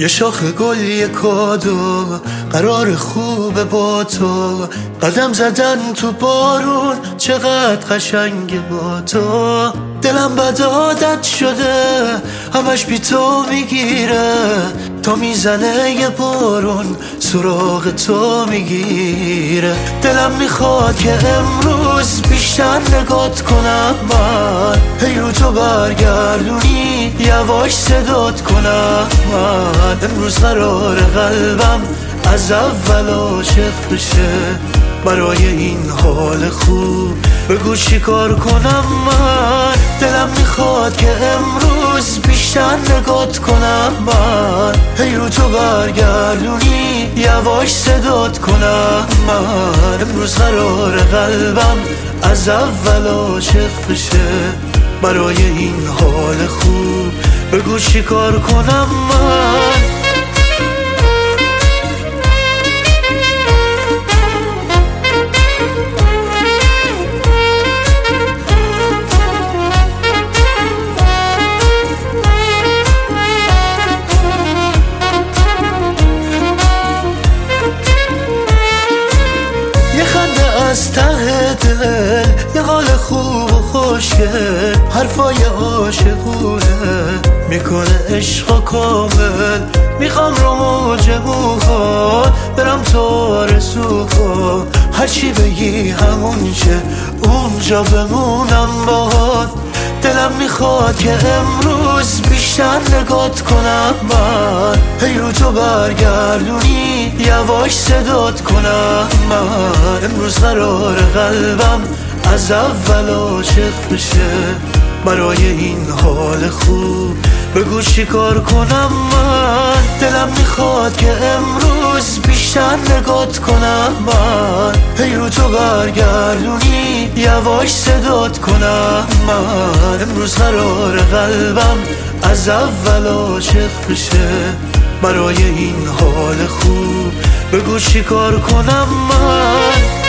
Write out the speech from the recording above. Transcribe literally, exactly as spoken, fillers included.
یه شاخ گل یه کادو قرار خوبه با تو، قدم زدن تو بارون چقدر قشنگه با تو. دلم بد عادت شده همش بی تو میگیره، تا میزنه یه بارون سراغ تو میگیره. دلم میخواد که امروز بیشتر نگات کنم من، هی رو تو برگردونی یواش صدات کنم من. امروز قرار قلبم از اول عاشق بشه، برای این حال خوب بگو چی کار کنم من. دلم میخواد که امروز بیشتر نگات کنم من، هی رو تو برگردونی یواش صدات کنم من. امروز قرار قلبم از اول عاشق بشه، برای این حال خوب بگو چی کار کنم من. از ته دل یه حال خوب و خوشگل، حرفای عاشقونه میکنه عشق کامل. میخوام رو موج موهات برم تو آرزو کن، هرچی بگی همون چه اونجا بمونم باهات. دلم میخواد که امروز بیشتر نگات کنم من، هی رو تو برگردونی یواش صدات کنم من. امروز قرار قلبم از اول عاشق بشه، برای این حال خوب بگو چی کار کنم من. دلم میخواد که امروز بیشتر نگات کنم من، هی رو تو برگردونی یواش صدات کنم من. امروز قرار قلبم از اول عاشق بشه، برای این حال خوب بگو چی کار کنم من.